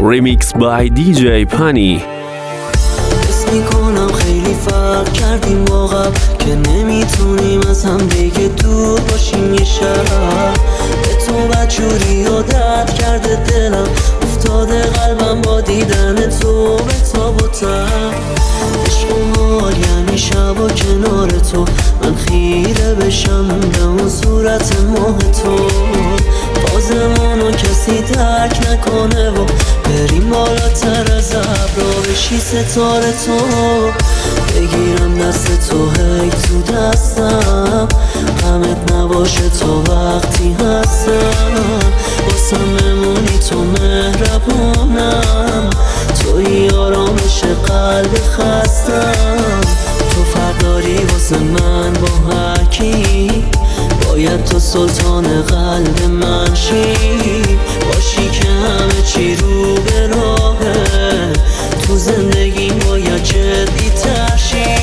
Remix by DJ Pani. حس میکنم خیلی فرق کردیم با قبل که نمیتونیم از هم دیگه دور باشیم یه شب. به تو بدجوری عادت کرده دلم، افتاده قلبم با دیدن تو به تاب و تب. عشق و مال یعنی شب و کنار تو، من خیره بشم به اون صورت ماه تو. بازمانو کسی درک نکنه و بریم بالاتر از ابرا بشی ستاره تو. بگیرم دست تو هی تو دستم، غمت نباشه تا وقتی هستم. واسم بمونی تو مهربونم، توی آرامش قلب خستم. تو فرق داری واسه من با هر کی، باید تو سلطان قلب من شی. باشی که همه چی رو به راهه، تو زندگی باید جدی تر شی.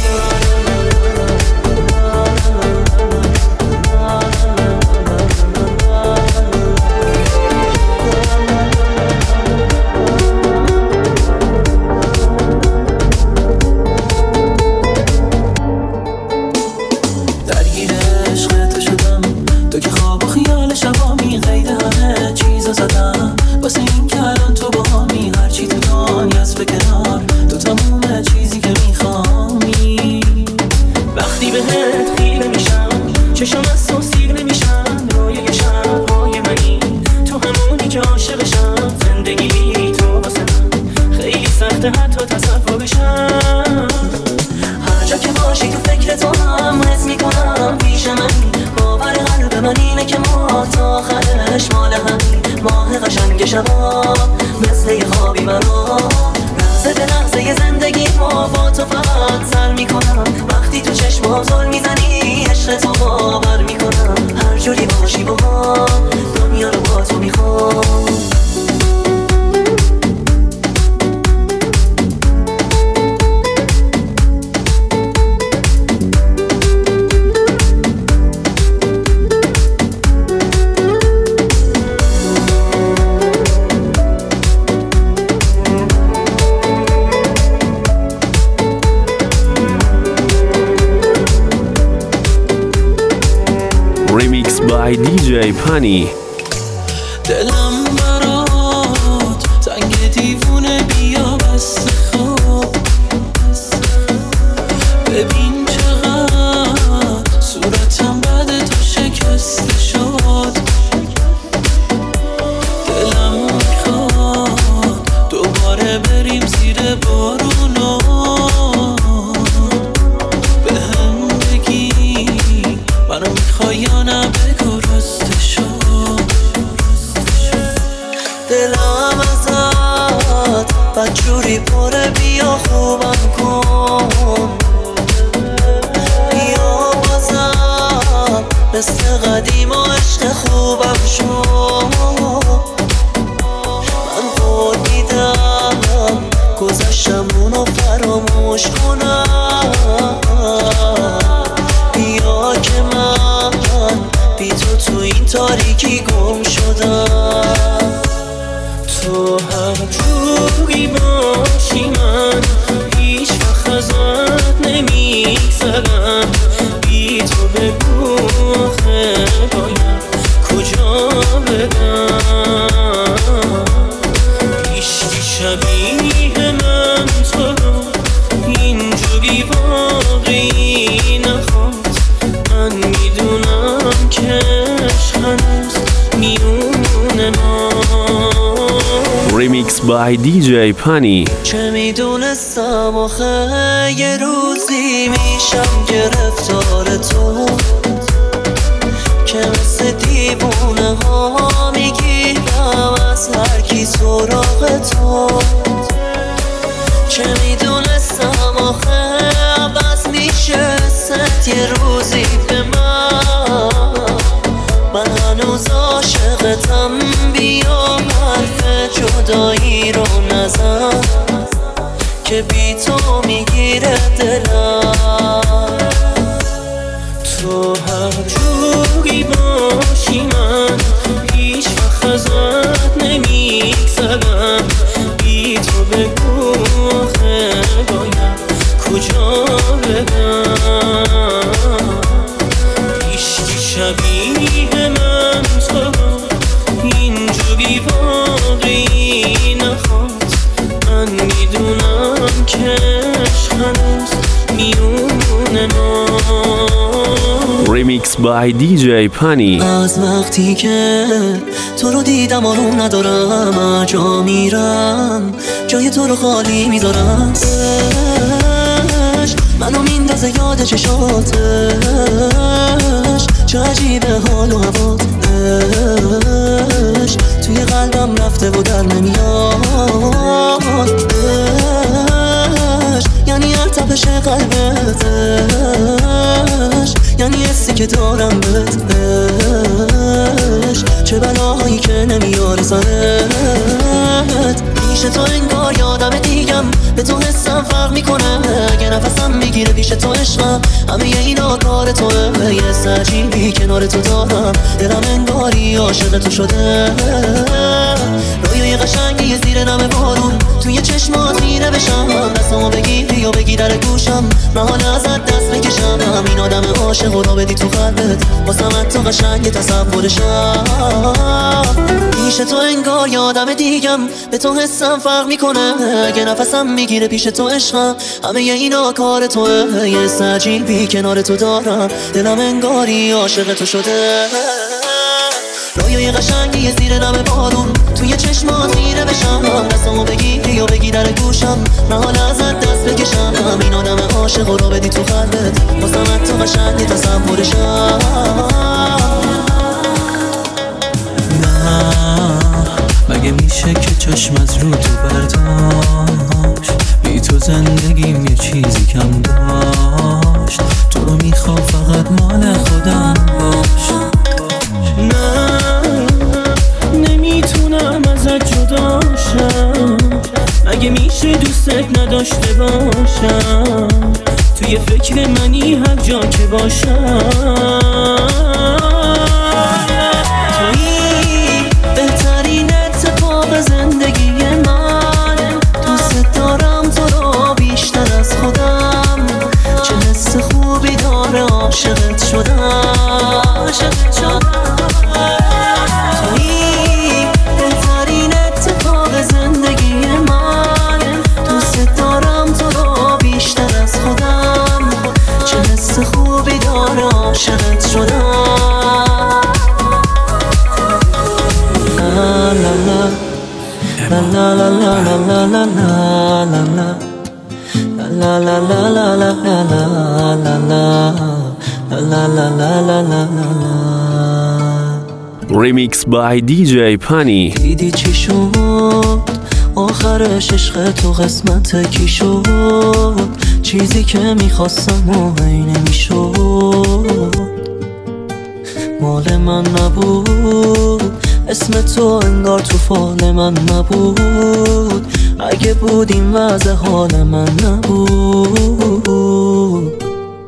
چشم از تو سیر نمیشن، رویه شبهای منی تو همونی که عاشقشم. زندگی تو واسه من خیلی سخته حتی تصور بشم. هر جا که باشی تو فکر تو هم حس میکنم پیش منی. باور قلب من اینه که ما تا آخرش مال همین. ماه قشنگ شبا مثل یه خوابی برا، لحظه به لحظه زندگی ما با تو فقط سر میکنم. وقتی تو چشمام زل میزنی عشق تو باور میکنم. هر جوری باشی با ما دنیا رو با تو میخوام. Remix by DJ Pani. دلم برات تنگ دیوونه، بیا بس خواب. ببین چقدر صورتم بعد تو شکسته شد. دلم میخواد دوباره بریم زیر بارونا. به هم بگی منو میخوای یا نه، بگو راستشو. دلم ازت بدجوری پره، بیا خوبم کن. بیا بازم مثل قدیم و عشق خوبم شو. من قول میدم گذشتمونو فراموش کنم. بیا که من بی تو این تاریکی گم شدم. تو هر جوری باشی من هیچ وقت ازت نمیگذرم. بی تو بگو آخه باید کجا بدم. هیچکی شبیه من تو رو اینجوری واقعی نخواد. من میدونم که عشق هنوز میونه ما. Remix by DJ Pani. چه میدونستم آخه یه روزی میشم گرفتار تو، که مثل دیوونه ها میگیرم از هر کی سراغ تو. چه میدونستم آخه عوض میشه ست یه روزی به من هنوز عاشقتم. بیا حرف جدایی رو نزن که بی تو میگیره دلم. تو هر جوری باشی من هیچ وقت ازت نمیگذرم. من بی تو بگو باید کجا بگم هیچکی شبیه من تو اینجوری واقعی نخواد من میدونم که عشق هنوز میونه ما Remix by DJ Pani. از وقتی که تو رو دیدم آروم ندارم جا میرم جای تو رو خالی میذارم منو میندازه یاد چشاتش چه عجیبه حال و هواتش توی قلبم رفته و در نمیاد یعنی ارتبش قلبتش یعنی حسی که دارم بهت چه بلایی که نمیاره سرت پیش تو انگار یادم دیگم به تو حسم فرق میکنه اگه نفسم میگیره پیش تو عشقم همه اینا کار توه یه حس عجیبی کنار تو دارم دلم انگاری عاشق تو شده رویای قشنگی زیر نم بارون توی چشمات میره بشم دستامو بگیری و بگی در گوشم من حال ازت دست بکشم این آدم عاشق رو بدی تو قلبت واسم حتی قشنگ تصورشم پیش تو انگار یادم دیگم به تو حسم فرق میکنه اگه نفسم میگیره پیش تو عشقم همه اینا کار توه یه حس عجیبی کنار تو دارم دلم انگاری عاشق تو شده رویای قشنگی زیر نم بارون توی چشمات میره بشم دستامو بگیری و بگی در گوشم من حال ازت دست بکشم این آدم عاشق رو بدی تو قلبت واسم حتی قشنگ تصورشم مگه میشه که چشمت رو تو برداشت بی تو زندگیم یه چیزی کم داشت تو رو میخوام فقط مال خودم باش نه نمیتونم ازت جدا شم مگه میشه دوستت نداشته باشم توی فکر منی هر جا که باشم بهترین اتفاق زندگی من دوست دارم تو رو بیشتر از خودم چه حس خوبی داره عاشقت شدم تویی بهترین اتفاق زندگی من دوست دارم تو رو بیشتر از خودم چه حس خوبی داره عاشقت شدم La la la la la la la la la la la la la la la la la la Remix by DJ Pani. دیدی چی شد آخرش عشق تو قسمت کی شد چیزی که میخواستم و هی نمیشد مال من نبود اسم تو انگار تو فال من نبود اگه بود این وضع حال من نبود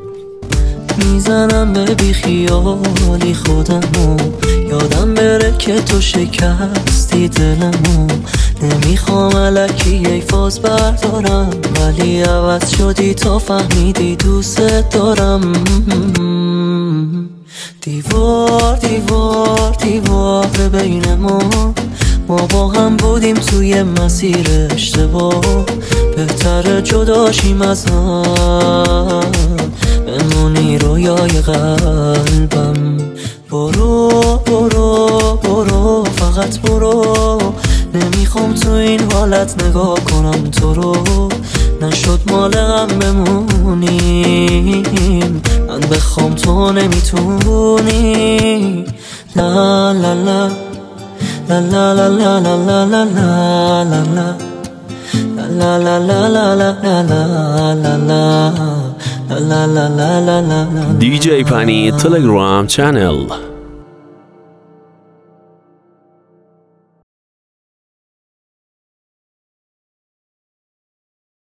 میزنم به بیخیالی خودمو یادم بره که تو شکستی دلمو نمیخوام الکی یه فاز بردارم ولی عوض شدی تا فهمیدی دوست دارم دیوار دیوار دیوار بین ما با هم بودیم توی مسیر اشتباه بهتر جداشیم از هم بمونی رویای قلبم برو برو برو فقط برو نمیخوام تو این حالت نگاه کنم تو رو نشد مال غم بمونیم من بخوام تو نمیتونی لا لا لا La la la la la la la la la La la la la la la la la la La la la la la la DJ Pani Telegram channel.